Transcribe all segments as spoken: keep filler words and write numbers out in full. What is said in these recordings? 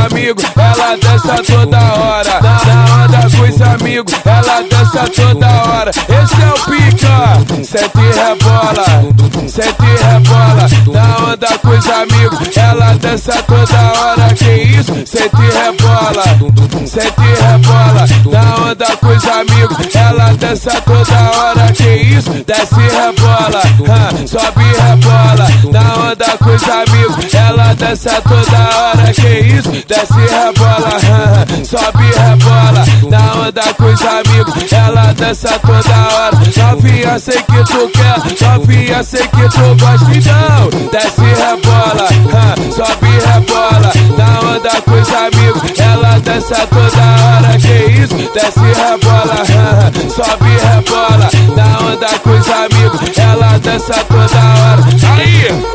amigos, ela dança toda hora. Na onda com os amigos, ela dança toda hora. Esse é o pica, sente e rebola, sente e rebola. Na onda com os amigos, ela dança toda hora. Que isso? Sente e rebola, sente e rebola. Na onda com os amigos, ela dança toda hora. Que isso? Desce e rebola, ha, sobe e rebola. Na onda com os amigos, ela dança toda hora. Que isso? Desce e rebola, ha, sobe e rebola. Na onda com os amigos, ela dança toda hora. Novinha, sei que tu quer, novinha, sei que tu gosta, então desce e rebola, ha, sobe e rebola. Na onda com os amigos, ela dança toda hora. Que isso? Desce e rebola, ha, sobe e rebola. Na onda com os amigos, ela dança toda hora. Aí!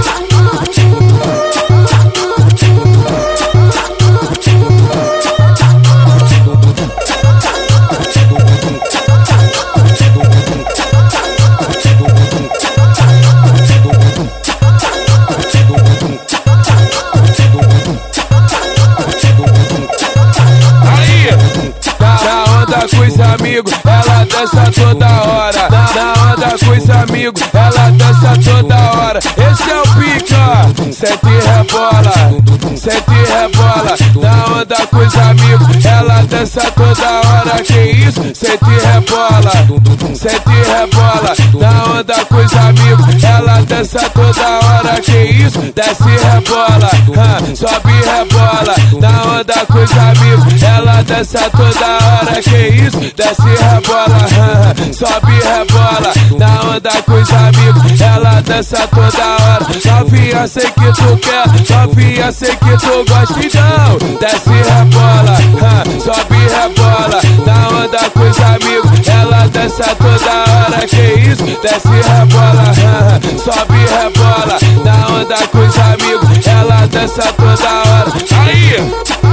Com os amigos, ela dança toda hora. Na onda com os amigos, ela dança toda hora. Esse é o pica, sente e rebola, sente e rebola. Na onda com os amigos, ela dança toda hora. Que isso? Sente e rebola, sente e rebola. Na onda com os amigos, ela dança toda hora. Que isso? Desce e rebola, ha, sobe e rebola. Na onda com os amigos, ela dança toda hora. Que isso? Desce e rebola, ha, sobe e rebola. Na onda com os amigos, ela dança toda hora. Novinha, sei que tu quer, novinha, sei que tu gosta, então desce e rebola, ha, sobe e rebola. Na onda com os amigos, ela dança toda hora. Que isso? Desce e rebola, ha, sobe e rebola. Na onda com os amigos, ela dança toda hora. Aí!